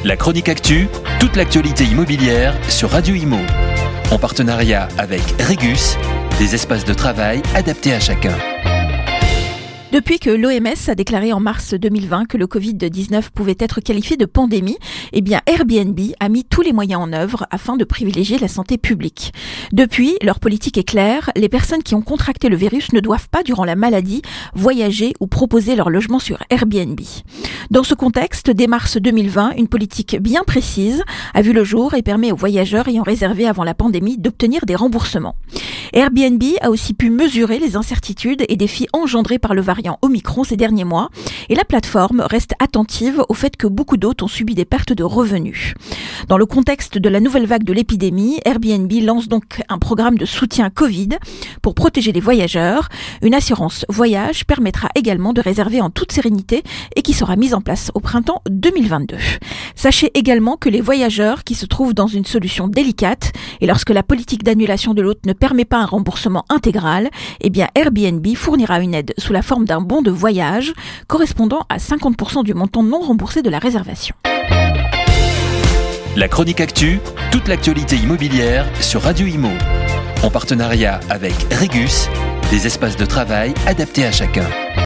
La chronique actu, toute l'actualité immobilière sur Radio Imo. En partenariat avec Regus, des espaces de travail adaptés à chacun. Depuis que l'OMS a déclaré en mars 2020 que le Covid-19 pouvait être qualifié de pandémie, Airbnb a mis tous les moyens en œuvre afin de privilégier la santé publique. Depuis, leur politique est claire, les personnes qui ont contracté le virus ne doivent pas, durant la maladie, voyager ou proposer leur logement sur Airbnb. Dans ce contexte, dès mars 2020, une politique bien précise a vu le jour et permet aux voyageurs ayant réservé avant la pandémie d'obtenir des remboursements. Airbnb a aussi pu mesurer les incertitudes et défis engendrés par le variant Omicron ces derniers mois, et la plateforme reste attentive au fait que beaucoup d'autres ont subi des pertes de revenus. Dans le contexte de la nouvelle vague de l'épidémie, Airbnb lance donc un programme de soutien Covid pour protéger les voyageurs. Une assurance voyage permettra également de réserver en toute sérénité et qui sera mise en place au printemps 2022. Sachez également que les voyageurs qui se trouvent dans une solution délicate et lorsque la politique d'annulation de l'hôte ne permet pas un remboursement intégral, Airbnb fournira une aide sous la forme d'un bon de voyage correspondant à 50% du montant non remboursé de la réservation. La chronique actu, toute l'actualité immobilière sur Radio Imo. En partenariat avec Regus, des espaces de travail adaptés à chacun.